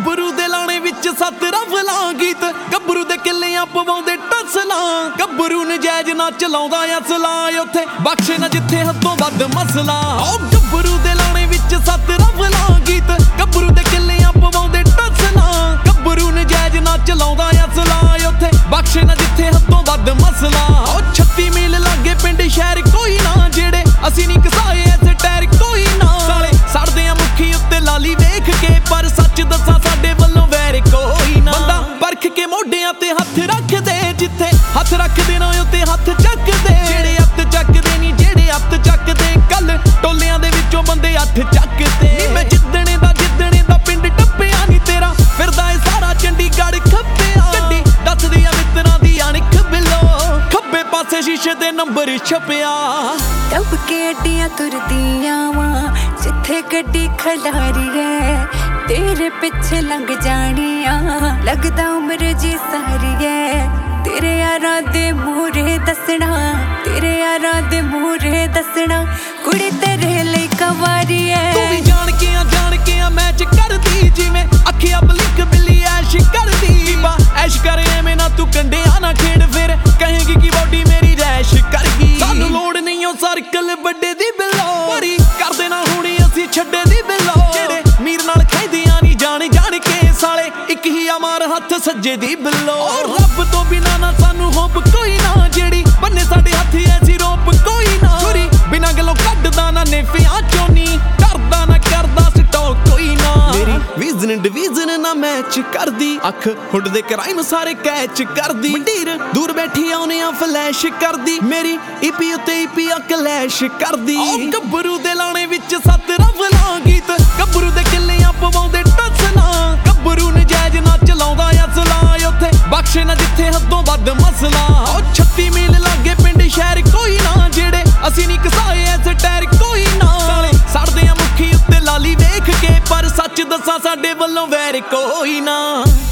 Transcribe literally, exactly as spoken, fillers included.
ਗੱਭਰੂ ਦੇ ਲਾਣੇ ਵਿੱਚ ਸੱਤ ਰਫਲਾਂ ਗੀਤ ਗੱਭਰੂ ਦੇ ਕਿੱਲਿਆਂ ਪਵਾਉਂਦੇ ਟਸਲਾਂ ਗੱਭਰੂ ਨਜਾਇਜ਼ ਨਾ ਚਲਾਉਂਦਾ ਅਸਲਾ ਉੱਥੇ ਬਖਸ਼ੇ ਨਾ ਜਿੱਥੇ ਹੱਦੋਂ ਵੱਧ ਮਸਲਾ ਓ ਗੱਭਰੂ ਦੇ ਲਾਣੇ ਵਿੱਚ ਸੱਤ ਰਫਲਾਂ ਗੀਤ ਗੱਭਰੂ ਦੇ ਕਿੱਲਿਆਂ ਪਵਾਉਂਦੇ ਟਸਲਾਂ ਗੱਭਰੂ ਨਜਾਇਜ਼ ਨਾ ਚਲਾਉਂਦਾ ਅਸਲਾ ਉੱਥੇ ਬਖਸ਼ੇ ਨਾ ਜਿੱਥੇ ਹੱਦੋਂ ਵੱਧ ਮਸਲਾ ਓ ਛੱਤੀ ਮੀਲ ਲਾਗੇ ਪਿੰਡ ਸ਼ਹਿਰ ਕੋਈ ਨਾ ਜਿਹੜੇ ਅਸੀਂ ਨਹੀਂ ਕਸਾਏ ਐਸੇ ਟੈਰ ਕੋਈ ਨਾ ਸਾਲੇ ਸੜਦੇ ਆ ਮੁੱਖੀ ਉੱਤੇ ਲਾਲੀ ਵੇਖ ਕੇ ਪਰ ਸੱਚ ਦੱਸਾਂ ਸਾਡੇ ਵੱਲੋਂ ਵੈਰ ਕੋਈ ਨਾ ਬੰਦਾ ਪਰਖ ਕੇ ਮੋਢਿਆਂ ਤੇ ਹੱਥ ਰੱਖਦੇ ਜਿੱਥੇ ਹੱਥ ਰੱਖਦੇ ਨਾ ਉੱਤੇ ਹੱਥ ਚੱਕਦੇ ਜਿਹੜੇ ਹੱਥ ਚੱਕਦੇ ਨਹੀਂ ਜਿਹੜੇ ਹੱਥ ਚੱਕਦੇ ਕੱਲ ਟੋਲਿਆਂ ਦੇ ਵਿੱਚੋਂ ਬੰਦੇ ਹੱਥ ਚੱਕਦੇ ਨੀ ਮੈਂ ਜਿੱਦਣੇ ਦਾ ਜਿੱਦਣੇ ਦਾ ਪਿੰਡ ਟੱਪਿਆ ਨਹੀਂ ਤੇਰਾ ਫਿਰਦਾ ਏ ਸਾਰਾ ਚੰਡੀਗੜ੍ਹ ਖੱਪਿਆ ਗੱਡੀ ਦੱਸਦੀ ਆ ਮਿੱਤਰਾਂ ਦੀ ਅਣਖ ਬਿੱਲੋ ਖੱਬੇ ਪਾਸੇ ਸ਼ੀਸ਼ੇ ਤੇ ਨੰਬਰ ਛਪਿਆ ਤਬ ਕੇ ਅੱਡੀਆਂ ਤੁਰਦੀਆਂ ਵਾਂ ਜਿੱਥੇ ਗੱਡੀ ਖਲਾਰੀ ਹੈ ਤੇਰੇ ਪਿੱਛੇ ਲੰਘ ਜਾਣੀਆਂ ਲੱਗਦਾ ਉਮਰ ਜੀ ਸਾਰੀ ਹੈ ਤੇਰੇ ਯਾਰਾਂ ਦੇ ਮੂਹਰੇ ਦੱਸਣਾ ਤੇਰੇ ਯਾਰਾਂ ਦੇ ਮੂਹਰੇ ਦੱਸਣਾ ਕੁੜੀ ਤੇਰੇ ਲਈ ਕਵਾਰੀ ਹੈ ਤੂੰ ਵੀ ਜਾਣ ਕੇ ਆ ਜਾਣ ਕੇ ਆ ਮੈਚ ਕਰਦੀ ਜਿਵੇਂ ਅੱਖੀਆਂ ਬਲਿਕ ਬਿੱਲੀ ਐਸ਼ ਕਰਦੀ ਬਾ ਐਸ਼ ਕਰੇ ਐਵੇਂ ਨਾ ਤੂੰ ਕੰਡਿਆ ਨਾ ਖੇਡ ਫਿਰ ਕਹੇਗੀ ਕਿ ਬੋਡੀ ਮੇਰੀ ਰੈਸ਼ ਕਰ ਗਈ ਸਾਨੂੰ ਲੋੜ ਨਹੀਂ ਉਹ ਸਰਕਲ ਵੱਡੇ ਦੀ ਬਿੱਲੋ ਪਰੀ ਕਰਦੇ ਨਾ ਹੁਣੀ ਅਸੀਂ ਛੱਡੇ ਦੀ ਬਿੱਲੋ ਜਿਹੜੇ ਮੀਰ ਨਾਲ ਖੈਦੀਆਂ ਨਹੀਂ ਜਾਣ ਜਾਣ ਕੇ ਸਾਲੇ ਇੱਕ ਹੀ ਅਮਾਰ ਹੱਥ ਸੱਜੇ ਦੀ ਬਿੱਲੋ ਰੱਬ ਤੋਂ ਬਿਨਾ ਨਾ ਸਾਨੂੰ ਹੋਪ ਕੋਈ ਨਾ ਜਿਹੜੀ ਬੰਨੇ ਸਾਡੇ ਹੱਥ ਐਸੀ ਰੋਪ ਕੋਈ ਨਾ ਛੁਰੀ ਬਿਨਾ ਗੱਲੋਂ ਕੱਢਦਾ ਨਾ ਨੇਫਿਆਂ ਚੋਂ ਨੀ ਕਰਦਾ ਨਾ ਕਰਦਾ ਸਟੋਕ ਕੋਈ ਨਾ ਮੇਰੀ ਵਿਜ਼ਨ ਡਿਵੀਜ਼ਨ ਨਾ ਮੈਚ ਕਰਦੀ ਅੱਖ ਹੁੱਡ ਦੇ ਕ੍ਰਾਈਮ ਸਾਰੇ ਕੈਚ ਕਰਦੀ ਮੰਡੀਰ ਦੂਰ ਬੈਠੀ ਆਉਨੇ ਆ ਫਲੈਸ਼ ਕਰਦੀ ਮੇਰੀ ਈਪੀ ਉੱਤੇ ਈਪੀ ਆ ਕਲੈਸ਼ ਕਰਦੀ ਓ ਗੱਭਰੂ ਦੇ ਲਾਣੇ ਵਿੱਚ ਸੱਤ ਰਫਲਾਂ ਗੀਤ ਗੱਭਰੂ ਦੇ ਕਿੱਲਿਆਂ ਪਵਾਉਂਦੇ ਟਸਲਾਂ ਗੱਭਰੂ ਨਜਾਇਜ਼ ਨਾ ਚਲਾਉਂਦਾ ਅਸਲਾ ਉੱਥੇ ਬਖਸ਼ੇ ਨਾ ਜਿੱਥੇ ਹੱਦੋਂ ਵੱਧ ਮਸਲਾ ਓ ਛੱਤੀ ਮੀਲ ਲਾਗੇ ਪਿੰਡ ਸ਼ਹਿਰ ਕੋਈ ਨਾ ਜਿਹੜੇ ਅਸੀਂ ਨਹੀਂ ਕਸਾਏ ਐਸੇ ਟੈਰ ਕੋਈ ਨਾ ਸਾਲੇ ਸੜਦੇ ਆ ਮੁੱਖੀ ਉੱਤੇ ਲਾਲੀ ਵੇਖ ਕੇ ਪਰ ਸੱਚ ਦੱਸਾਂ ਸਾਡੇ ਵੱਲੋਂ ਵੈਰ ਕੋਈ ਨਾ।